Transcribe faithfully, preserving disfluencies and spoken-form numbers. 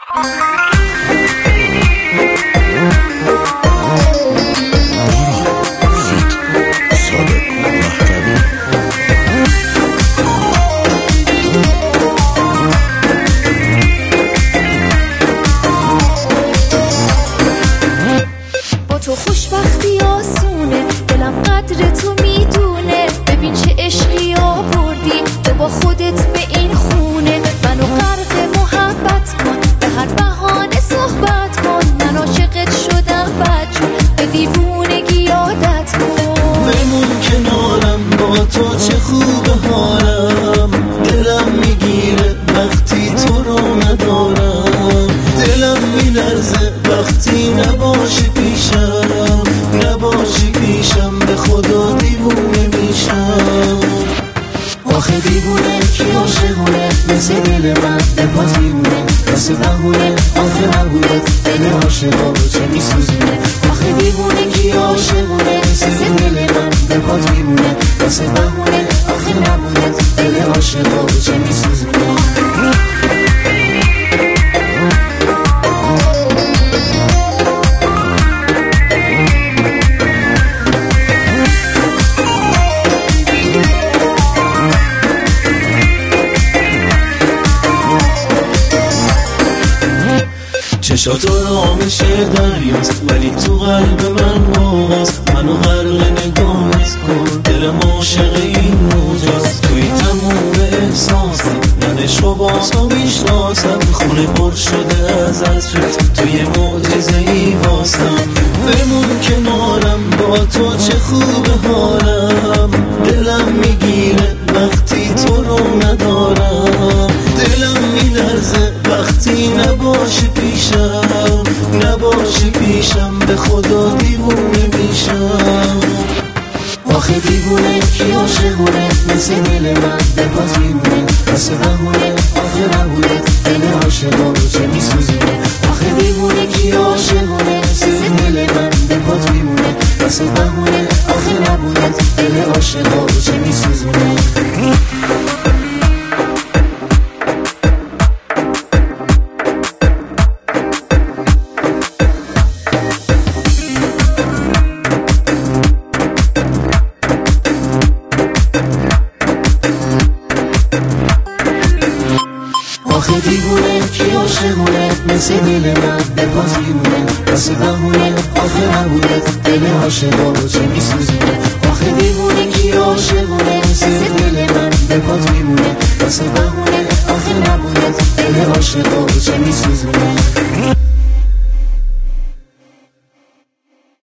تو خوشبختی آسونه، دلم قدر تو میدونه. ببین چه عشقی آوردی تو با خودت به این خونه. منو غرق محبت کن، به هر بهانه صحبت کن. من عاشقت شدم بدجون، به دیوونگی عادت کن. بمون کنارم، با تو چه خوب حالم. دلم میگیره وقتی تو رو ندارم. دلم میلرزه وقتی نباشی پیشم. نباشی پیشم به خدا دیوونه میشم. آخه دیوونه کی عاشقونه، مثل دل من به پاس میمونه. واسه بهونه آخه نبودت دل عاشقا چه میسوزونه. آخه دیوونه کی عاشقونه، مثل دل من به پاس میمونه. واسه بهونه آخه نبودت دل عاشقا چه میسوزونه. چشات آرامش دریاست ولی تو قلب من موهاست. منو غرق نگاهت کن، دلم عاشق این موجاست. توی تموم احساسم، من عشق با تو میشناسم. خونه پر شده از عطرت، توی معجزه ای واسم. بمون کنارم، با تو چه خوب حالم. دلم میگیره وقتی تو رو ندارم. دلم میلرزه وقتی نباشی پیشم. نباشی پیشم به خدا دیوونه میشم. آخه دیوونه کی عاشقونه، مثل دل من به پاس میمونه. واسه بهونه آخه نبودت دل عاشقا چه میسوزونه. آخه دیوونه کی عاشقونه، مثل دل من به پاس میمونه. واسه بهونه آخه نبودت دل عاشقا چه میسوزونه. آخه دیوونه کی عاشقونه، مثل دل من به پاس میمونه. واسه بهونه آخه نبودت دل عاشقا چه میسوزونه. آخه دیوونه کی عاشقونه، مثل دل من به پاس میمونه. واسه بهونه آخه نبودت دل عاشقا چه میسوزونه.